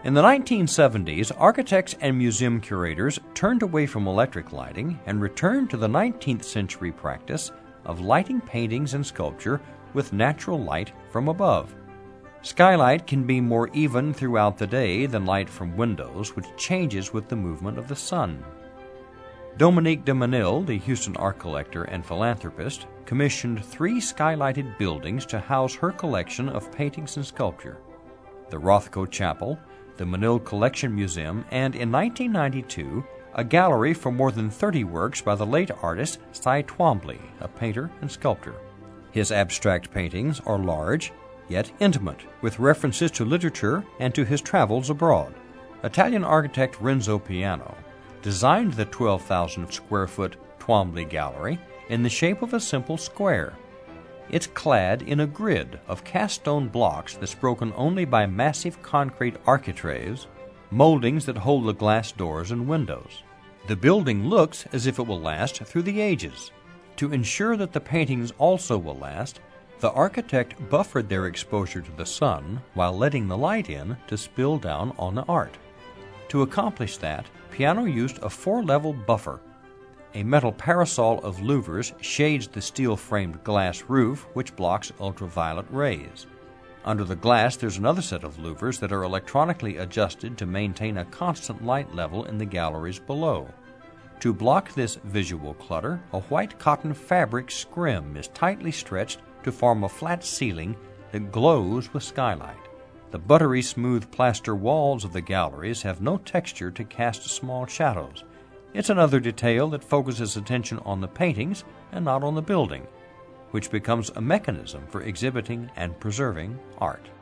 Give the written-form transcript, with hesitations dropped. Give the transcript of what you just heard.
In the 1970s, architects and museum curators turned away from electric lighting and returned to the 19th century practice of lighting paintings and sculpture with natural light from above. Skylight can be more even throughout the day than light from windows, which changes with the movement of the sun. Dominique de Menil, the Houston art collector and philanthropist, commissioned 3 skylighted buildings to house her collection of paintings and sculpture: the Rothko Chapel, the Menil Collection Museum, and in 1992, a gallery for more than 30 works by the late artist Cy Twombly, a painter and sculptor. His abstract paintings are large, yet intimate, with references to literature and to his travels abroad. Italian architect Renzo Piano designed the 12,000-square-foot Twombly Gallery in the shape of a simple square. It's clad in a grid of cast stone blocks that's broken only by massive concrete architraves, moldings that hold the glass doors and windows. The building looks as if it will last through the ages. To ensure that the paintings also will last, the architect buffered their exposure to the sun while letting the light in to spill down on the art. To accomplish that, Piano used a 4-level buffer. A metal parasol of louvers shades the steel-framed glass roof, which blocks ultraviolet rays. Under the glass, there's another set of louvers that are electronically adjusted to maintain a constant light level in the galleries below. To block this visual clutter, a white cotton fabric scrim is tightly stretched to form a flat ceiling that glows with skylight. The buttery smooth plaster walls of the galleries have no texture to cast small shadows. It's another detail that focuses attention on the paintings and not on the building, which becomes a mechanism for exhibiting and preserving art.